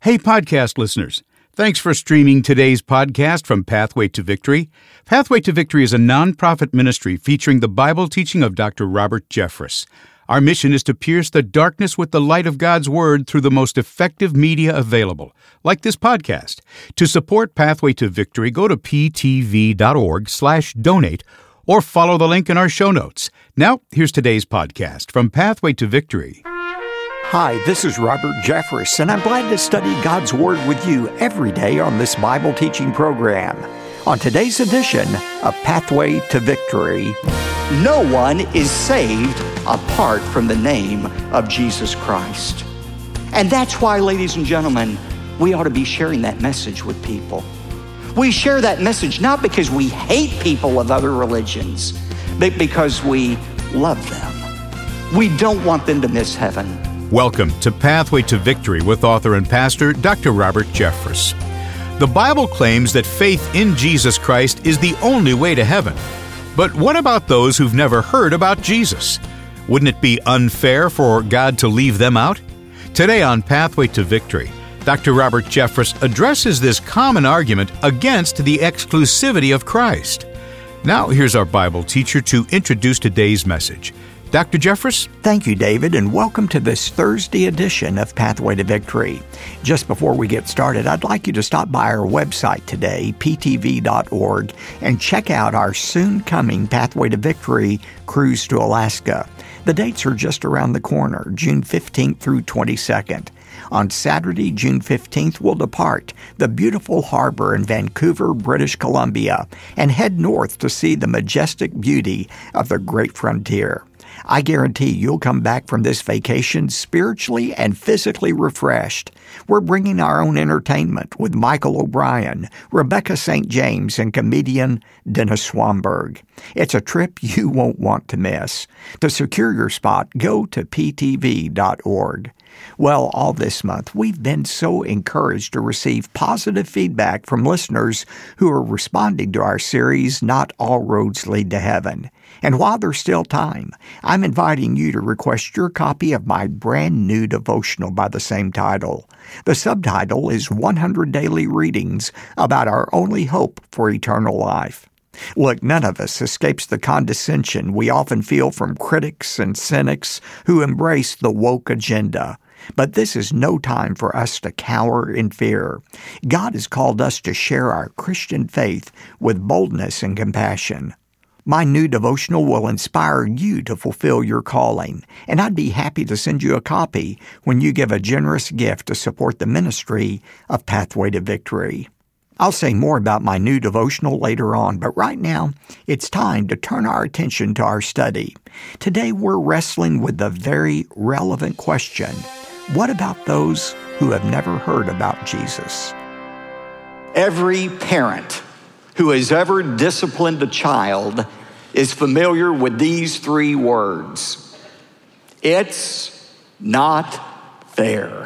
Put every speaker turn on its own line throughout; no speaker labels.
Hey, podcast listeners. Thanks for streaming today's podcast from Pathway to Victory. Pathway to Victory is a nonprofit ministry featuring the Bible teaching of Dr. Robert Jeffress. Our mission is to pierce the darkness with the light of God's Word through the most effective media available, like this podcast. To support Pathway to Victory, go to ptv.org/donate or follow the link in our show notes. Now, here's today's podcast from Pathway to Victory.
Hi, this is Robert Jeffress, and I'm glad to study God's Word with you every day on this Bible teaching program. On today's edition of Pathway to Victory, no one is saved apart from the name of Jesus Christ. And that's why, ladies and gentlemen, we ought to be sharing that message with people. We share that message not because we hate people of other religions, but because we love them. We don't want them to miss heaven.
Welcome to Pathway to Victory with author and pastor Dr. Robert Jeffress. The Bible claims that faith in Jesus Christ is the only way to heaven. But what about those who've never heard about Jesus? Wouldn't it be unfair for God to leave them out? Today on Pathway to Victory, Dr. Robert Jeffress addresses this common argument against the exclusivity of Christ. Now here's our Bible teacher to introduce today's message. Dr. Jeffress?
Thank you, David, and welcome to this Thursday edition of Pathway to Victory. Just before we get started, I'd like you to stop by our website today, ptv.org, and check out our soon-coming Pathway to Victory cruise to Alaska. The dates are just around the corner, June 15th through 22nd. On Saturday, June 15th, we'll depart the beautiful harbor in Vancouver, British Columbia, and head north to see the majestic beauty of the Great Frontier. I guarantee you'll come back from this vacation spiritually and physically refreshed. We're bringing our own entertainment with Michael O'Brien, Rebecca St. James, and comedian Dennis Swanberg. It's a trip you won't want to miss. To secure your spot, go to ptv.org. Well, all this month, we've been so encouraged to receive positive feedback from listeners who are responding to our series, Not All Roads Lead to Heaven. And while there's still time, I'm inviting you to request your copy of my brand new devotional by the same title. The subtitle is 100 Daily Readings About Our Only Hope for Eternal Life. Look, none of us escapes the condescension we often feel from critics and cynics who embrace the woke agenda. But this is no time for us to cower in fear. God has called us to share our Christian faith with boldness and compassion. My new devotional will inspire you to fulfill your calling, and I'd be happy to send you a copy when you give a generous gift to support the ministry of Pathway to Victory. I'll say more about my new devotional later on, but right now, it's time to turn our attention to our study. Today, we're wrestling with the very relevant question, what about those who have never heard about Jesus? Every parent who has ever disciplined a child is familiar with these three words. It's not fair.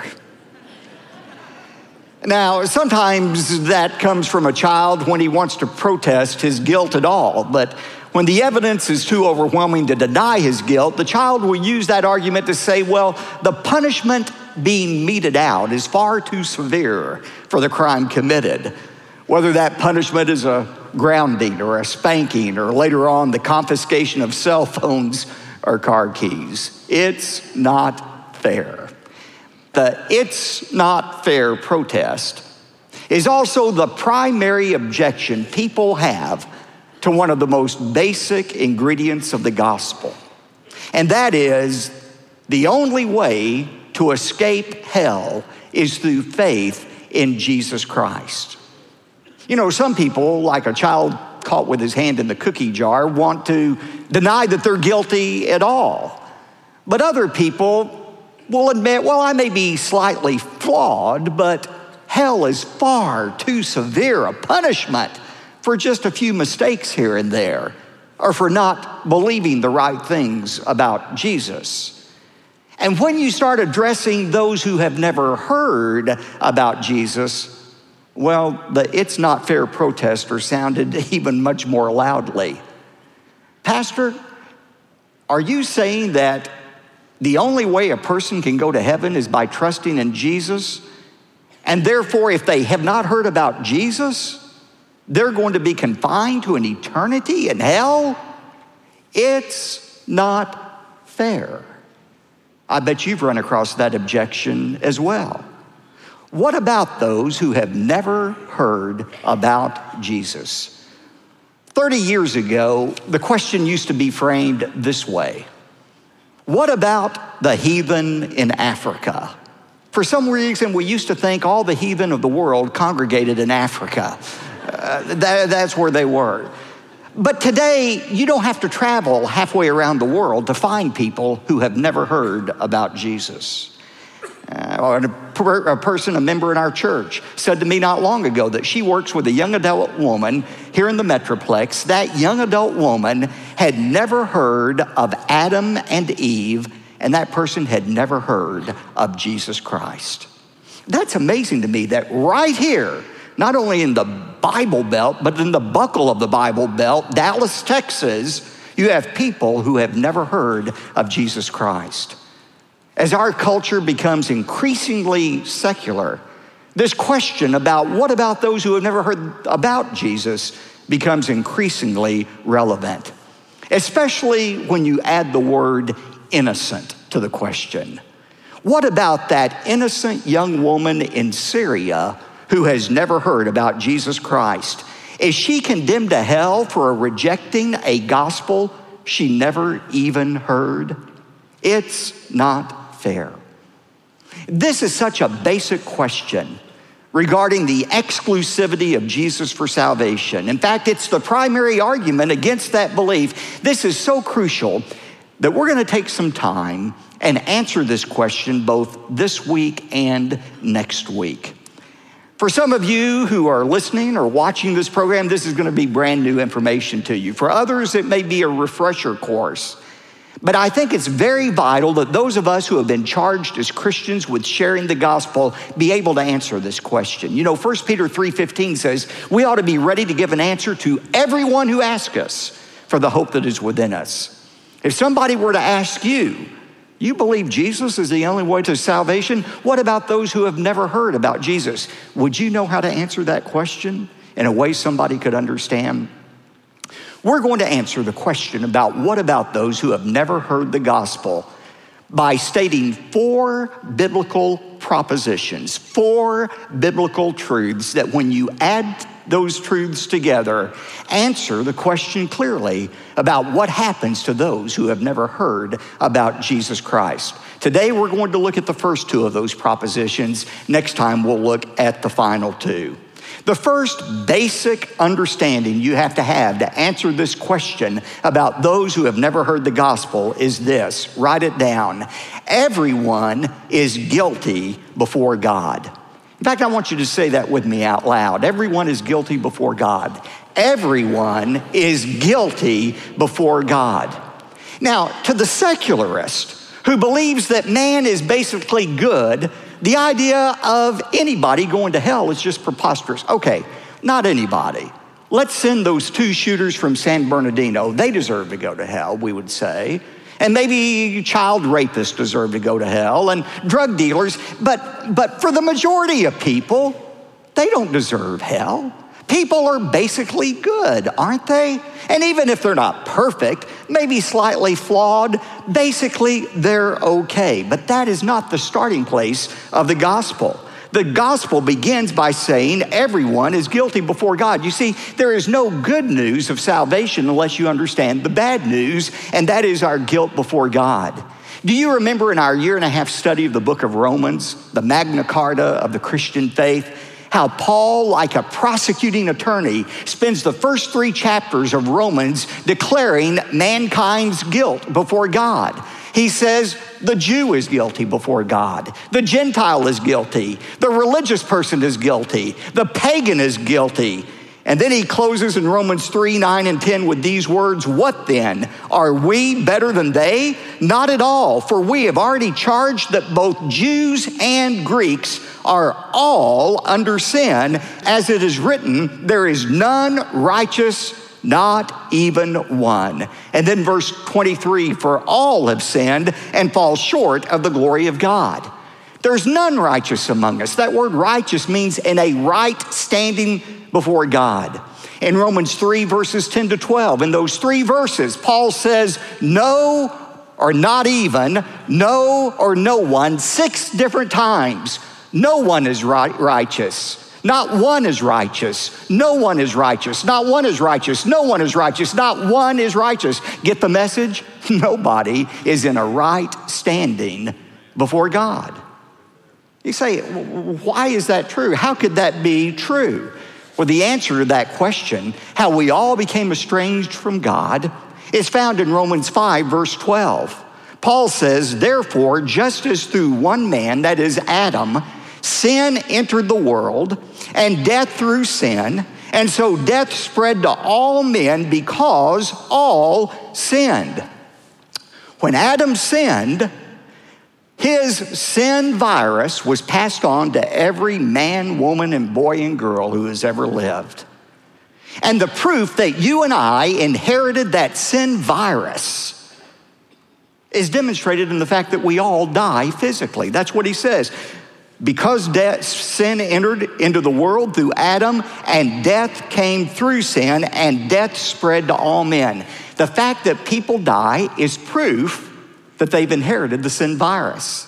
Now, sometimes that comes from a child when he wants to protest his guilt at all, but when the evidence is too overwhelming to deny his guilt, the child will use that argument to say, well, the punishment being meted out is far too severe for the crime committed. Whether that punishment is a grounding or a spanking or later on the confiscation of cell phones or car keys. It's not fair. The "it's not fair" protest is also the primary objection people have to one of the most basic ingredients of the gospel. And that is, the only way to escape hell is through faith in Jesus Christ. You know, some people, like a child caught with his hand in the cookie jar, want to deny that they're guilty at all. But other people will admit, well, I may be slightly flawed, but hell is far too severe a punishment for just a few mistakes here and there, or for not believing the right things about Jesus. And when you start addressing those who have never heard about Jesus, well, the "it's not fair" protester sounded even much more loudly. Pastor, are you saying that the only way a person can go to heaven is by trusting in Jesus And therefore, if they have not heard about Jesus, they're going to be confined to an eternity in hell? It's not fair. I bet you've run across that objection as well. What about those who have never heard about Jesus? 30 years ago, the question used to be framed this way. What about the heathen in Africa? For some reason, we used to think all the heathen of the world congregated in Africa. That's where they were. But today, you don't have to travel halfway around the world to find people who have never heard about Jesus. A member in our church, said to me not long ago that she works with a young adult woman here in the Metroplex. That young adult woman had never heard of Adam and Eve, and that person had never heard of Jesus Christ. That's amazing to me that right here, not only in the Bible Belt, but in the buckle of the Bible Belt, Dallas, Texas, you have people who have never heard of Jesus Christ. As our culture becomes increasingly secular, this question about what about those who have never heard about Jesus becomes increasingly relevant, especially when you add the word innocent to the question. What about that innocent young woman in Syria who has never heard about Jesus Christ? Is she condemned to hell for rejecting a gospel she never even heard? It's not fair. This is such a basic question regarding the exclusivity of Jesus for salvation. In fact, it's the primary argument against that belief. This is so crucial that we're going to take some time and answer this question both this week and next week. For some of you who are listening or watching this program, this is going to be brand new information to you. For others, it may be a refresher course. But I think it's very vital that those of us who have been charged as Christians with sharing the gospel be able to answer this question. You know, 1 Peter 3:15 says, we ought to be ready to give an answer to everyone who asks us for the hope that is within us. If somebody were to ask you, you believe Jesus is the only way to salvation? What about those who have never heard about Jesus? Would you know how to answer that question in a way somebody could understand? We're going to answer the question about what about those who have never heard the gospel by stating 4 biblical propositions, 4 biblical truths that when you add those truths together, answer the question clearly about what happens to those who have never heard about Jesus Christ. Today, we're going to look at the first 2 of those propositions. Next time, we'll look at the final 2. The first basic understanding you have to answer this question about those who have never heard the gospel is this. Write it down. Everyone is guilty before God. In fact, I want you to say that with me out loud. Everyone is guilty before God. Everyone is guilty before God. Now, to the secularist who believes that man is basically good, the idea of anybody going to hell is just preposterous. Okay, not anybody. Let's send those 2 shooters from San Bernardino. They deserve to go to hell, we would say. And maybe child rapists deserve to go to hell, and drug dealers. But for the majority of people, they don't deserve hell. People are basically good, aren't they? And even if they're not perfect, maybe slightly flawed, basically they're okay. But that is not the starting place of the gospel. The gospel begins by saying everyone is guilty before God. You see, there is no good news of salvation unless you understand the bad news, and that is our guilt before God. Do you remember in our 1.5-year study of the book of Romans, the Magna Carta of the Christian faith, how Paul, like a prosecuting attorney, spends the first 3 chapters of Romans declaring mankind's guilt before God. He says the Jew is guilty before God. The Gentile is guilty. The religious person is guilty. The pagan is guilty. And then he closes in Romans 3, 9, and 10 with these words, what then? Are we better than they? Not at all, for we have already charged that both Jews and Greeks are all under sin. As it is written, there is none righteous, not even one. And then verse 23, for all have sinned and fall short of the glory of God. There's none righteous among us. That word righteous means in a right standing before God. In Romans 3, verses 10 to 12, in those 3 verses, Paul says, no or not even, no or no one, 6 different times. No one is righteous. Not one is righteous. No one is righteous. Not one is righteous. No one is righteous. Not one is righteous. Get the message? Nobody is in a right standing before God. You say, why is that true? How could that be true? Well, the answer to that question, how we all became estranged from God, is found in Romans 5, verse 12. Paul says, therefore, just as through one man, that is Adam, sin entered the world, and death through sin, and so death spread to all men because all sinned. When Adam sinned, his sin virus was passed on to every man, woman, and boy and girl who has ever lived. And the proof that you and I inherited that sin virus is demonstrated in the fact that we all die physically. That's what he says. Because sin entered into the world through Adam, and death came through sin, and death spread to all men. The fact that people die is proof that they've inherited the sin virus.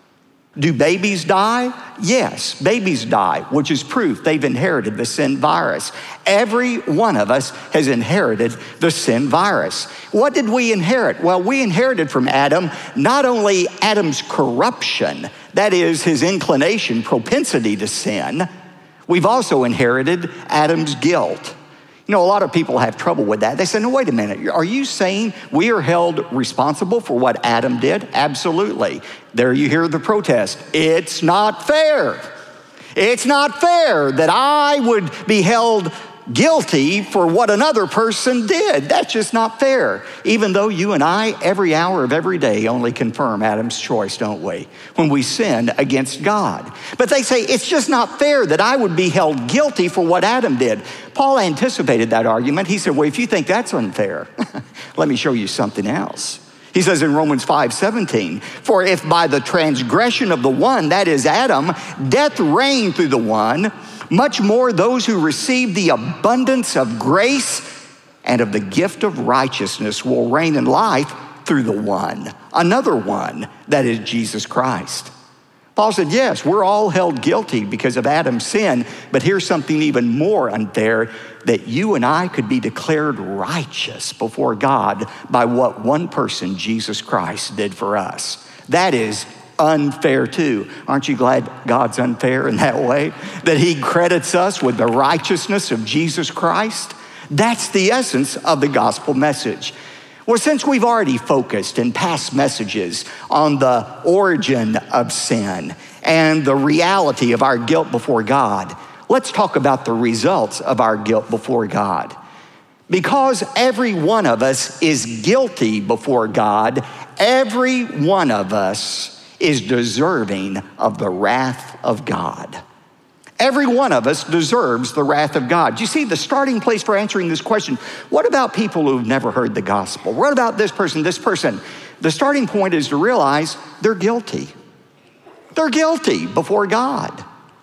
Do babies die? Yes, babies die, which is proof they've inherited the sin virus. Every one of us has inherited the sin virus. What did we inherit? Well, we inherited from Adam not only Adam's corruption, that is his inclination, propensity to sin, we've also inherited Adam's guilt. You know, a lot of people have trouble with that. They say, no, wait a minute. Are you saying we are held responsible for what Adam did? Absolutely. There you hear the protest. It's not fair. It's not fair that I would be held guilty for what another person did. That's just not fair. Even though you and I, every hour of every day, only confirm Adam's choice, don't we? When we sin against God. But they say, it's just not fair that I would be held guilty for what Adam did. Paul anticipated that argument. He said, well, if you think that's unfair, let me show you something else. He says in Romans 5:17, for if by the transgression of the one, that is Adam, death reigned through the one, much more those who receive the abundance of grace and of the gift of righteousness will reign in life through the one, another one, that is Jesus Christ. Paul said, yes, we're all held guilty because of Adam's sin, but here's something even more unfair, that you and I could be declared righteous before God by what one person, Jesus Christ, did for us. That is unfair too. Aren't you glad God's unfair in that way? That he credits us with the righteousness of Jesus Christ? That's the essence of the gospel message. Well, since we've already focused in past messages on the origin of sin and the reality of our guilt before God, let's talk about the results of our guilt before God. Because every one of us is guilty before God, every one of us is deserving of the wrath of God. Every one of us deserves the wrath of God. You see, the starting place for answering this question, what about people who've never heard the gospel? What about this person, this person? The starting point is to realize they're guilty. They're guilty before God.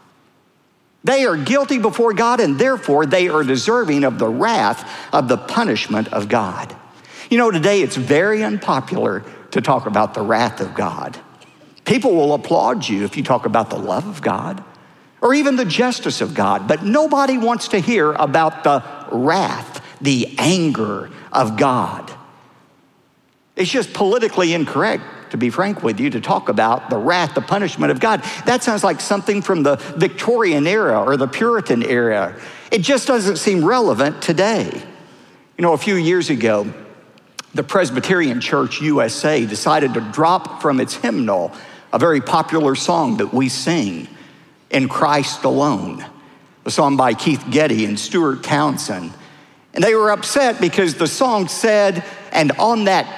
They are guilty before God, and therefore they are deserving of the wrath of the punishment of God. You know, today it's very unpopular to talk about the wrath of God. People will applaud you if you talk about the love of God or even the justice of God, but nobody wants to hear about the wrath, the anger of God. It's just politically incorrect, to be frank with you, to talk about the wrath, the punishment of God. That sounds like something from the Victorian era or the Puritan era. It just doesn't seem relevant today. You know, a few years ago, the Presbyterian Church USA decided to drop from its hymnal a very popular song that we sing, In Christ Alone, a song by Keith Getty and Stuart Townsend. And they were upset because the song said, and on that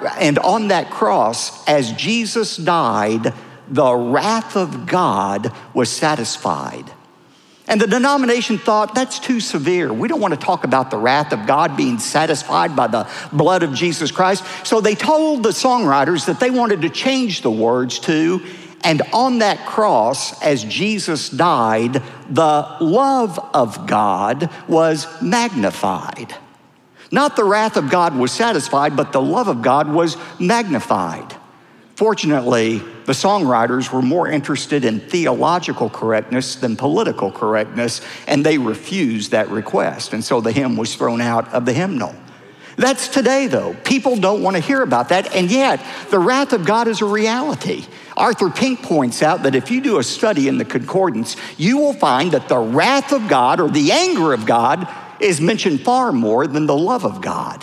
cross, as Jesus died, the wrath of God was satisfied. And the denomination thought, that's too severe. We don't want to talk about the wrath of God being satisfied by the blood of Jesus Christ. So they told the songwriters that they wanted to change the words to, And on that cross, as Jesus died, the love of God was magnified. Not the wrath of God was satisfied, but the love of God was magnified. Fortunately, the songwriters were more interested in theological correctness than political correctness, and they refused that request. And so the hymn was thrown out of the hymnal. That's today, though. People don't want to hear about that, and yet the wrath of God is a reality. Arthur Pink points out that if you do a study in the concordance, you will find that the wrath of God or the anger of God is mentioned far more than the love of God.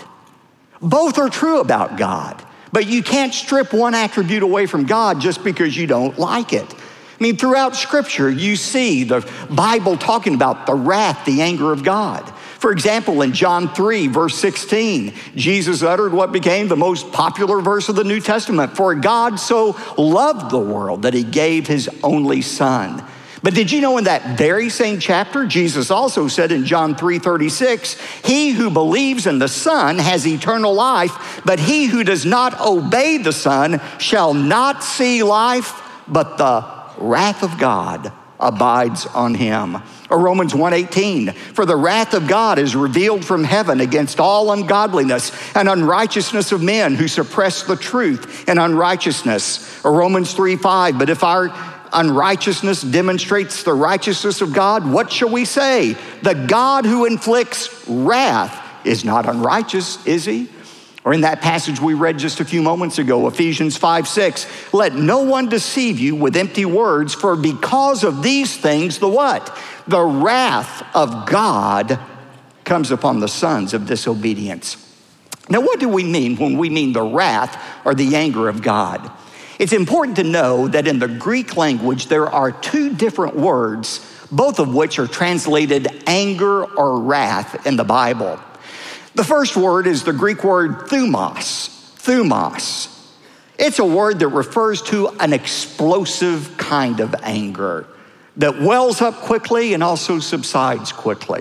Both are true about God, but you can't strip one attribute away from God just because you don't like it. I mean, throughout Scripture, you see the Bible talking about the wrath, the anger of God. For example, in John 3, verse 16, Jesus uttered what became the most popular verse of the New Testament. For God so loved the world that he gave his only son. But did you know in that very same chapter, Jesus also said in John 3:36, he who believes in the Son has eternal life, but he who does not obey the Son shall not see life, but the wrath of God abides on him. Or Romans 1:18, for the wrath of God is revealed from heaven against all ungodliness and unrighteousness of men who suppress the truth and unrighteousness. Or Romans 3:5, but if our unrighteousness demonstrates the righteousness of God, what shall we say? The God who inflicts wrath is not unrighteous, is he? Or in that passage we read just a few moments ago, Ephesians 5:6, let no one deceive you with empty words, for because of these things, the what? The wrath of God comes upon the sons of disobedience. Now, what do we mean when we mean the wrath or the anger of God? It's important to know that in the Greek language, there are two different words, both of which are translated anger or wrath in the Bible. The first word is the Greek word thumos, thumos. It's a word that refers to an explosive kind of anger that wells up quickly and also subsides quickly.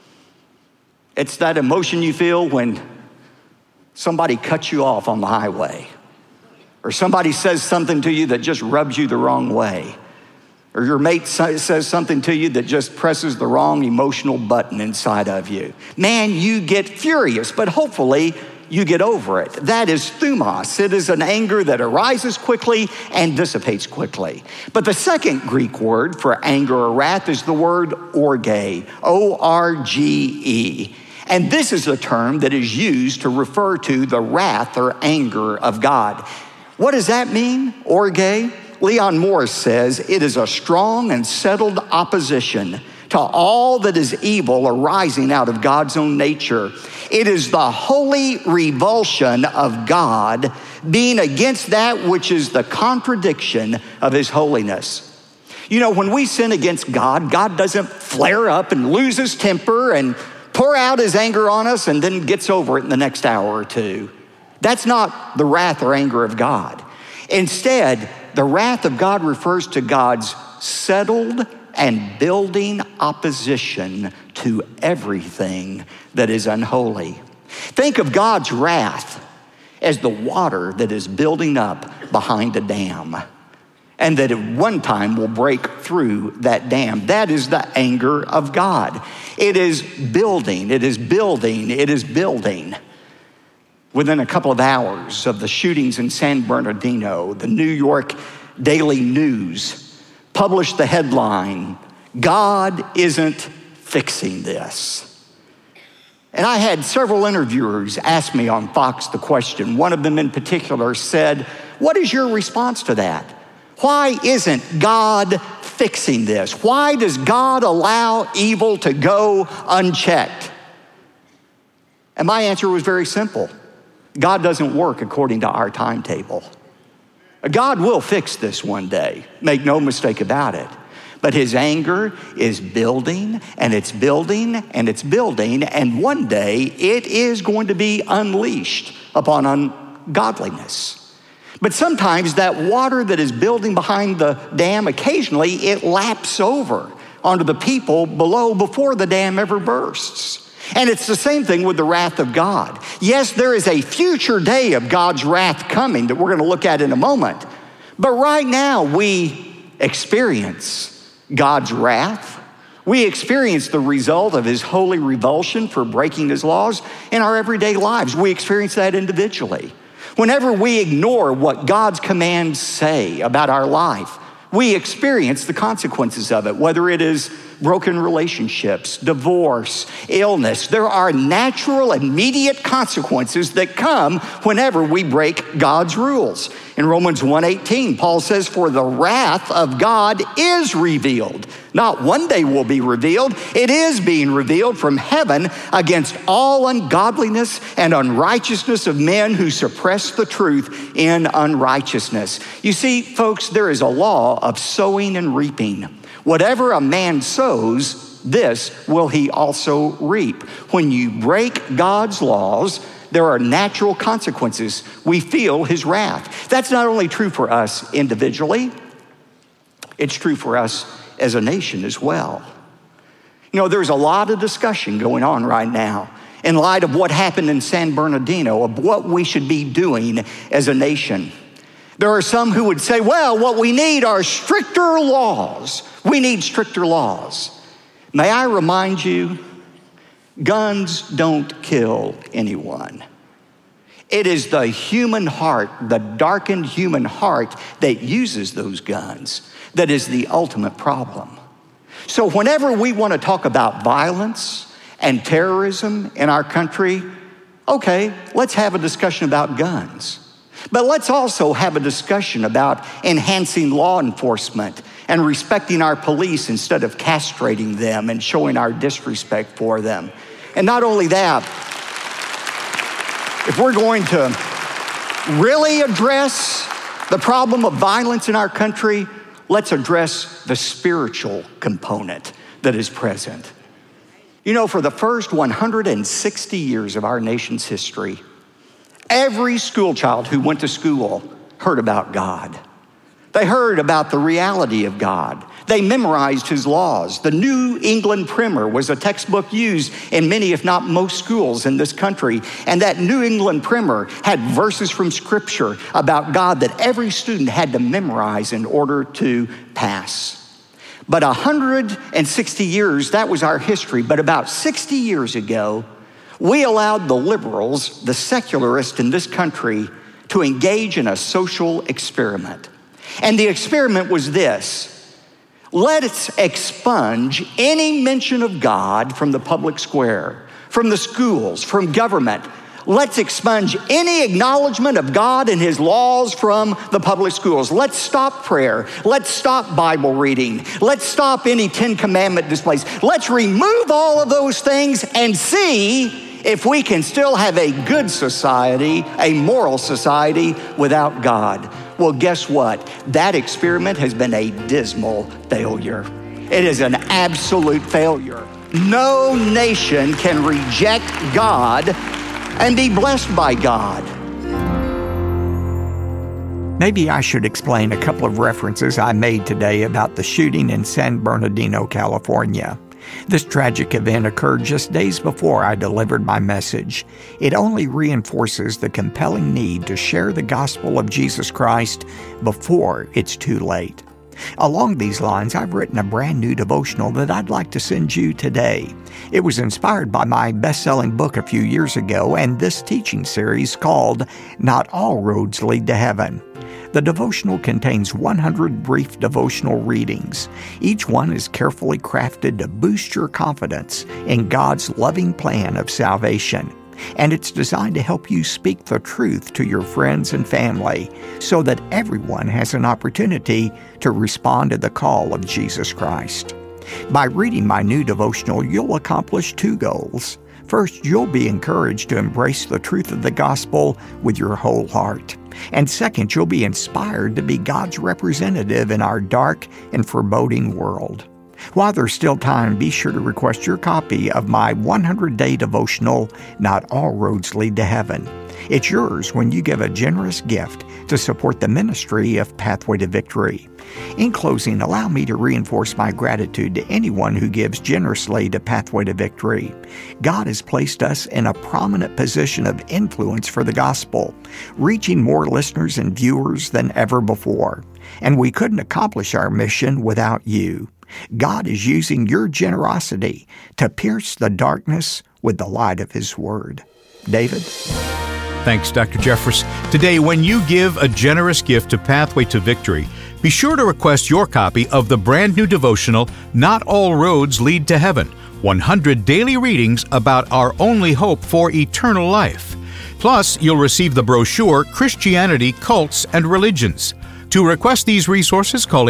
It's that emotion you feel when somebody cuts you off on the highway, or somebody says something to you that just rubs you the wrong way, or your mate says something to you that just presses the wrong emotional button inside of you. Man, you get furious, but hopefully you get over it. That is thumos. It is an anger that arises quickly and dissipates quickly. But the second Greek word for anger or wrath is the word orge, O-R-G-E. And this is a term that is used to refer to the wrath or anger of God. What does that mean, orge? Leon Morris says, it is a strong and settled opposition to all that is evil arising out of God's own nature. It is the holy revulsion of God being against that which is the contradiction of his holiness. You know, when we sin against God, God doesn't flare up and lose his temper and pour out his anger on us and then gets over it in the next hour or two. That's not the wrath or anger of God. Instead, the wrath of God refers to God's settled and building opposition to everything that is unholy. Think of God's wrath as the water that is building up behind a dam, and that at one time will break through that dam. That is the anger of God. It is building, it is building, it is building. Within a couple of hours of the shootings in San Bernardino, the New York Daily News published the headline, God isn't fixing this. And I had several interviewers ask me on Fox the question. One of them in particular said, what is your response to that? Why isn't God fixing this? Why does God allow evil to go unchecked? And my answer was very simple. God doesn't work according to our timetable. God will fix this one day, make no mistake about it. But his anger is building, and it's building, and it's building, and one day it is going to be unleashed upon ungodliness. But sometimes that water that is building behind the dam, occasionally it laps over onto the people below before the dam ever bursts. And it's the same thing with the wrath of God. Yes, there is a future day of God's wrath coming that we're going to look at in a moment. But right now, we experience God's wrath. We experience the result of his holy revulsion for breaking his laws in our everyday lives. We experience that individually. Whenever we ignore what God's commands say about our life, we experience the consequences of it, whether it is broken relationships, divorce, illness. There are natural, immediate consequences that come whenever we break God's rules. In Romans 1:18, Paul says, "For the wrath of God is revealed." Not one day will be revealed. It is being revealed from heaven against all ungodliness and unrighteousness of men who suppress the truth in unrighteousness. You see, folks, there is a law of sowing and reaping. Whatever a man sows, this will he also reap. When you break God's laws, there are natural consequences. We feel his wrath. That's not only true for us individually, it's true for us as a nation as well. You know, there's a lot of discussion going on right now in light of what happened in San Bernardino, of what we should be doing as a nation. There are some who would say, well, what we need are stricter laws. We need stricter laws. May I remind you, guns don't kill anyone. It is the human heart, the darkened human heart that uses those guns, that is the ultimate problem. So whenever we want to talk about violence and terrorism in our country, okay, let's have a discussion about guns. But let's also have a discussion about enhancing law enforcement and respecting our police instead of castrating them and showing our disrespect for them. And not only that, if we're going to really address the problem of violence in our country, let's address the spiritual component that is present. You know, for the first 160 years of our nation's history, every school child who went to school heard about God. They heard about the reality of God. They memorized his laws. The New England Primer was a textbook used in many, if not most, schools in this country. And that New England Primer had verses from Scripture about God that every student had to memorize in order to pass. But 160 years, that was our history. But about 60 years ago, we allowed the liberals, the secularists in this country, to engage in a social experiment. And the experiment was this: let's expunge any mention of God from the public square, from the schools, from government. Let's expunge any acknowledgement of God and his laws from the public schools. Let's stop prayer. Let's stop Bible reading. Let's stop any 10 Commandment displays. Let's remove all of those things and see if we can still have a good society, a moral society without God. Well, guess what? That experiment has been a dismal failure. It is an absolute failure. No nation can reject God and be blessed by God.
Maybe I should explain a couple of references I made today about the shooting in San Bernardino, California. This tragic event occurred just days before I delivered my message. It only reinforces the compelling need to share the gospel of Jesus Christ before it's too late. Along these lines, I've written a brand new devotional that I'd like to send you today. It was inspired by my best-selling book a few years ago and this teaching series called Not All Roads Lead to Heaven. The devotional contains 100 brief devotional readings. Each one is carefully crafted to boost your confidence in God's loving plan of salvation. And it's designed to help you speak the truth to your friends and family so that everyone has an opportunity to respond to the call of Jesus Christ. By reading my new devotional, you'll accomplish 2 goals. First, you'll be encouraged to embrace the truth of the gospel with your whole heart. And second, you'll be inspired to be God's representative in our dark and foreboding world. While there's still time, be sure to request your copy of my 100-day devotional, Not All Roads Lead to Heaven. It's yours when you give a generous gift to support the ministry of Pathway to Victory. In closing, allow me to reinforce my gratitude to anyone who gives generously to Pathway to Victory. God has placed us in a prominent position of influence for the gospel, reaching more listeners and viewers than ever before.
and we couldn't accomplish our mission without you. God is using your generosity to pierce the darkness with the light of His Word. David?
Thanks, Dr. Jeffress. Today, when you give a generous gift to Pathway to Victory, be sure to request your copy of the brand new devotional, Not All Roads Lead to Heaven, 100 daily readings about our only hope for eternal life. Plus, you'll receive the brochure, Christianity, Cults, and Religions. To request these resources, call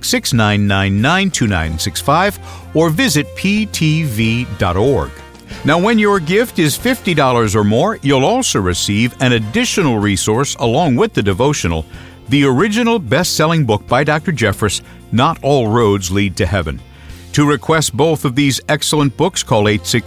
866-999-2965 or visit ptv.org. Now, when your gift is $50 or more, you'll also receive an additional resource along with the devotional, the original best-selling book by Dr. Jeffress, Not All Roads Lead to Heaven. To request both of these excellent books, call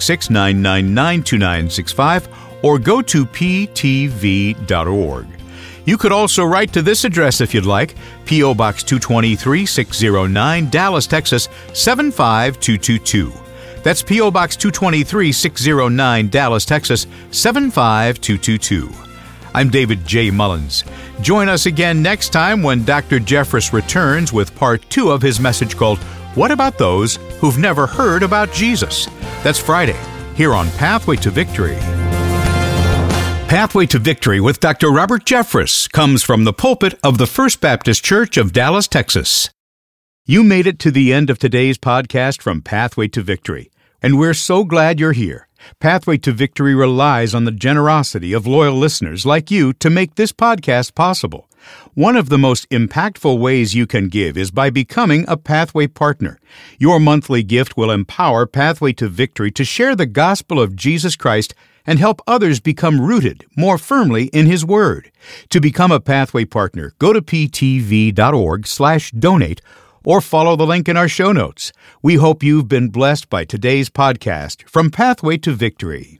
866-999-2965 or go to ptv.org. You could also write to this address if you'd like, P.O. Box 223, 609, Dallas, Texas, 75222. That's P.O. Box 223, 609, Dallas, Texas, 75222. I'm David J. Mullins. Join us again next time when Dr. Jeffress returns with part 2 of his message called, What About Those Who've Never Heard About Jesus? That's Friday, here on Pathway to Victory. Pathway to Victory with Dr. Robert Jeffress comes from the pulpit of the First Baptist Church of Dallas, Texas. You made it to the end of today's podcast from Pathway to Victory, and we're so glad you're here. Pathway to Victory relies on the generosity of loyal listeners like you to make this podcast possible. One of the most impactful ways you can give is by becoming a Pathway partner. Your monthly gift will empower Pathway to Victory to share the gospel of Jesus Christ and help others become rooted more firmly in His Word. To become a Pathway partner, go to ptv.org/donate or follow the link in our show notes. We hope you've been blessed by today's podcast from Pathway to Victory.